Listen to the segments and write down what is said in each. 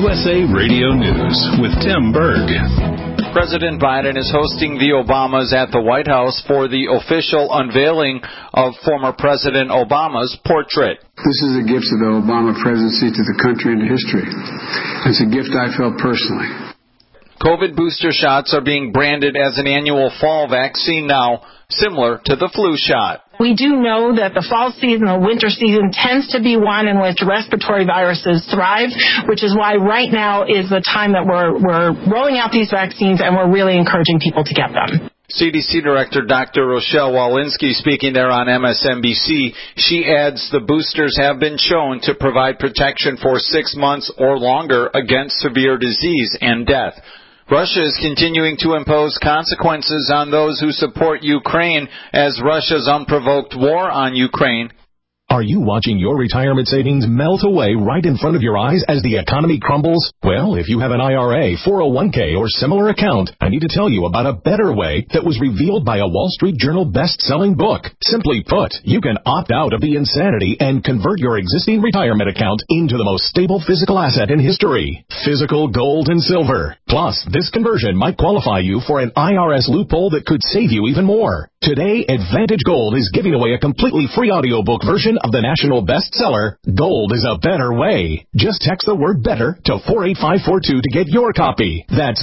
USA Radio News with Tim Berg. President Biden is hosting the Obamas at the White House for the official unveiling of former President Obama's portrait. This is a gift of the Obama presidency to the country and to history. It's a gift I felt personally. COVID booster shots are being branded as an annual fall vaccine now, similar to the flu shot. We do know that the fall season, the winter season, tends to be one in which respiratory viruses thrive, which is why right now is the time that we're rolling out these vaccines, and we're really encouraging people to get them. CDC Director Dr. Rochelle Walensky speaking there on MSNBC. She adds the boosters have been shown to provide protection for 6 months or longer against severe disease and death. Russia is continuing to impose consequences on those who support Ukraine as Russia's unprovoked war on Ukraine. Are you watching your retirement savings melt away right in front of your eyes as the economy crumbles? Well, if you have an IRA, 401k, or similar account, I need to tell you about a better way that was revealed by a Wall Street Journal best-selling book. Simply put, you can opt out of the insanity and convert your existing retirement account into the most stable physical asset in history, physical gold and silver. Plus, this conversion might qualify you for an IRS loophole that could save you even more. Today, Advantage Gold is giving away a completely free audiobook version of the national bestseller, Gold is a Better Way. Just text the word BETTER to 48542 to get your copy. That's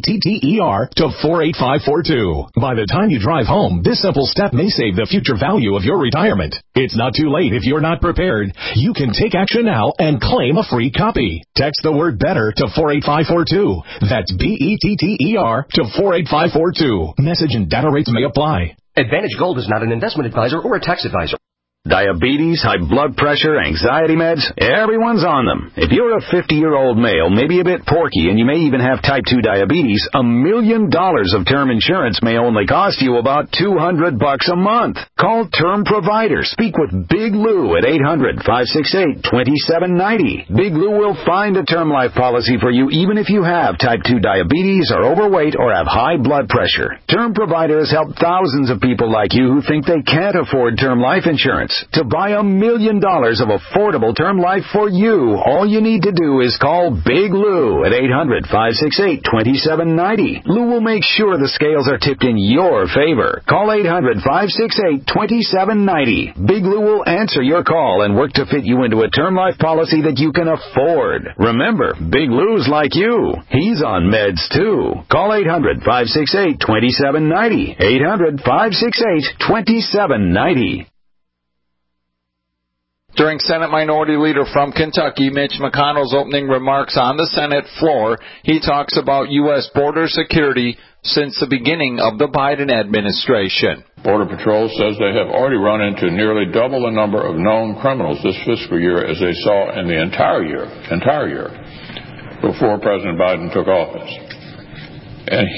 BETTER to 48542. By the time you drive home, this simple step may save the future value of your retirement. It's not too late if you're not prepared. You can take action now and claim a free copy. Text the word BETTER to 48542. That's BETTER to 48542. Message and data rates may apply. Advantage Gold is not an investment advisor or a tax advisor. Diabetes, high blood pressure, anxiety meds, everyone's on them. If you're a 50-year-old male, maybe a bit porky, and you may even have type 2 diabetes, $1 million of term insurance may only cost you about $200 a month. Call Term Provider. Speak with Big Lou at 800-568-2790. Big Lou will find a term life policy for you even if you have type 2 diabetes, are overweight, or have high blood pressure. Term Provider has helped thousands of people like you who think they can't afford term life insurance. To buy $1 million of affordable term life for you, all you need to do is call Big Lou at 800-568-2790. Lou will make sure the scales are tipped in your favor. Call 800-568-2790. Big Lou will answer your call and work to fit you into a term life policy that you can afford. Remember, Big Lou's like you. He's on meds too. Call 800-568-2790. 800-568-2790. During Senate Minority Leader from Kentucky, Mitch McConnell's opening remarks on the Senate floor, he talks about U.S. border security since the beginning of the Biden administration. Border Patrol says they have already run into nearly double the number of known criminals this fiscal year as they saw in the entire year before President Biden took office. And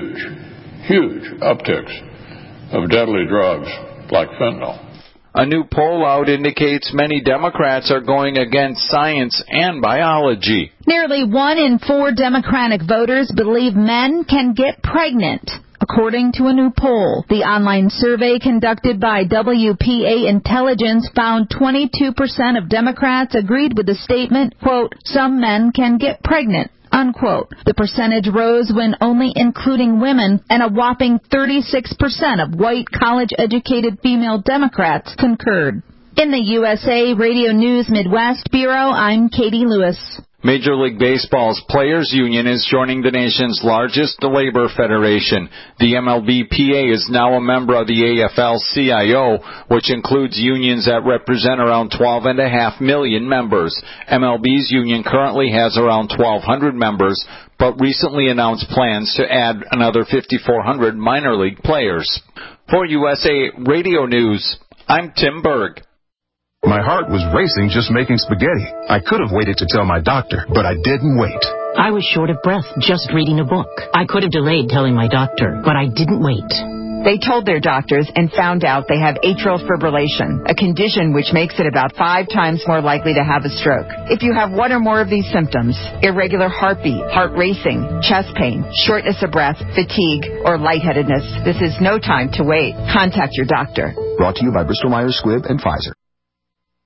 huge upticks of deadly drugs like fentanyl. A new poll out indicates many Democrats are going against science and biology. Nearly 1 in 4 Democratic voters believe men can get pregnant, according to a new poll. The online survey conducted by WPA Intelligence found 22% of Democrats agreed with the statement, quote, some men can get pregnant, unquote. The percentage rose when only including women, and a whopping 36% of white college-educated female Democrats concurred. In the USA Radio News Midwest Bureau, I'm Katie Lewis. Major League Baseball's Players Union is joining the nation's largest labor federation. The MLBPA is now a member of the AFL-CIO, which includes unions that represent around 12.5 million members. MLB's union currently has around 1,200 members, but recently announced plans to add another 5,400 minor league players. For USA Radio News, I'm Tim Berg. My heart was racing just making spaghetti. I could have waited to tell my doctor, but I didn't wait. I was short of breath just reading a book. I could have delayed telling my doctor, but I didn't wait. They told their doctors and found out they have atrial fibrillation, a condition which makes it about 5 times more likely to have a stroke. If you have one or more of these symptoms, irregular heartbeat, heart racing, chest pain, shortness of breath, fatigue, or lightheadedness, this is no time to wait. Contact your doctor. Brought to you by Bristol Myers Squibb and Pfizer.